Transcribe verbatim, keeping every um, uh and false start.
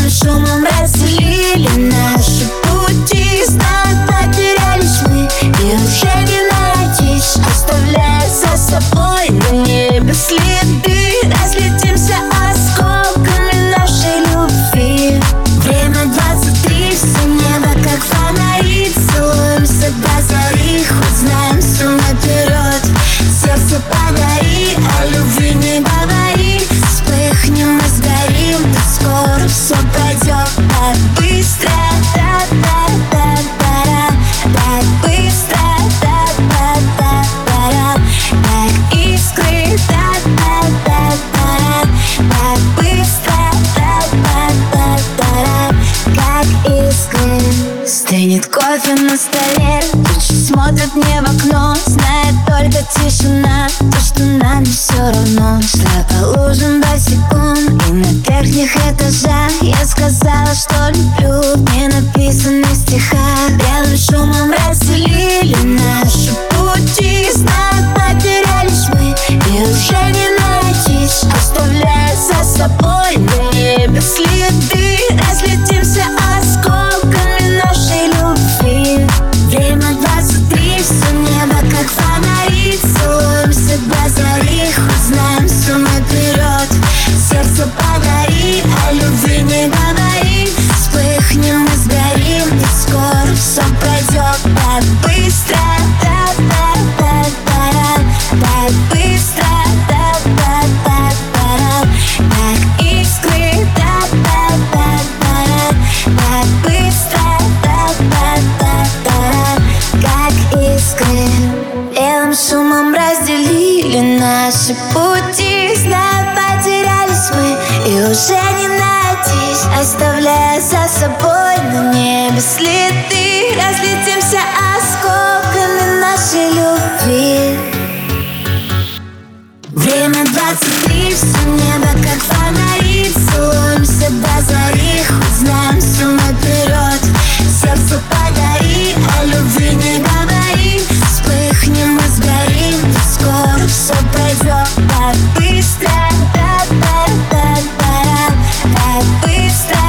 белым шумом разделили наши пути. Знак потерялись мы, и уже не найдись, оставляя за собой на небе следы. Разлетимся осколками нашей любви. Время двадцать три, все небо как фонари. Целуемся до зари, хоть знаем все наперед. Сердце подари, о любви не говори. Вспыхнем и сгорим, да скоро все пройдет так быстро. Та-та-та-та-та, так быстро. Та-та-та-та-та, как искры. Та-та-та-та-та, так быстро. Та-та-та-та-та, как искры. Стынет кофе на столе, тучи смотрят мне в окно. Знает только тишина, то, что нам не все равно. Шла по лужам босиком, и на верхних этажах я сказала, что люблю. Не написано в стихах, белым шумом разделили наши пути. Знак потерялись мы, и уже не найдись, оставляя за собой на небе следы. Разлетимся осколками нашей любви. Время двадцать три, все небо как фонари. Целуемся до зари, хоть знаем все наперед. Сердце подари, о любви не говори. Вспыхнем и сгорим, и скоро все пройдет так быстро. Та-та-та-та-та, так быстро. Та-та-та-та-та, как искры. Та-та-та-та-та, так быстро. Та-та-та-та-та, как искры. Белым шумом разделили наши пути. Знак потерялись мы, и уже не найдись, оставляя за собой на небе следы. Разлетимся осколками нашей любви. Время двадцать три, все небо как фонари. Целуемся до зари, хоть знаем все наперед. Сердце подари, о любви не говори. Вспыхнем и сгорим, и скоро все пройдет так быстро. Та-та-та-та-та, так быстро.